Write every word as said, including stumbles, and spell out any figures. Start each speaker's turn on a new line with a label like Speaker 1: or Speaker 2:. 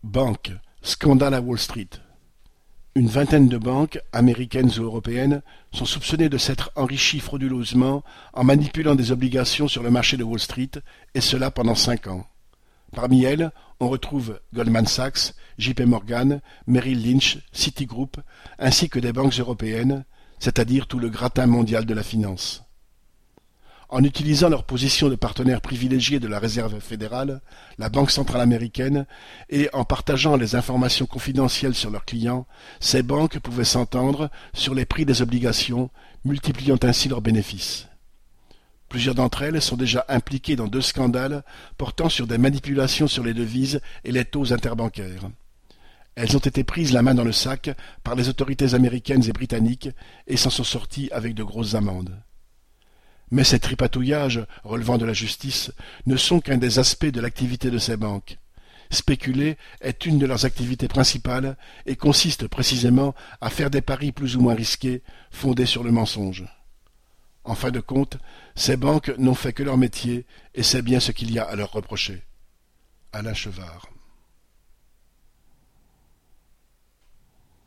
Speaker 1: Banque, scandale à Wall Street. Une vingtaine de banques, américaines ou européennes, sont soupçonnées de s'être enrichies frauduleusement en manipulant des obligations sur le marché de Wall Street, et cela pendant cinq ans. Parmi elles, on retrouve Goldman Sachs, J P Morgan, Merrill Lynch, Citigroup, ainsi que des banques européennes, c'est-à-dire tout le gratin mondial de la finance. En utilisant leur position de partenaire privilégié de la Réserve fédérale, la Banque centrale américaine, et en partageant les informations confidentielles sur leurs clients, ces banques pouvaient s'entendre sur les prix des obligations, multipliant ainsi leurs bénéfices. Plusieurs d'entre elles sont déjà impliquées dans deux scandales portant sur des manipulations sur les devises et les taux interbancaires. Elles ont été prises la main dans le sac par les autorités américaines et britanniques et s'en sont sorties avec de grosses amendes. Mais ces tripatouillages, relevant de la justice, ne sont qu'un des aspects de l'activité de ces banques. Spéculer est une de leurs activités principales et consiste précisément à faire des paris plus ou moins risqués, fondés sur le mensonge. En fin de compte, ces banques n'ont fait que leur métier, et c'est bien ce qu'il y a à leur reprocher. Alain Chevard.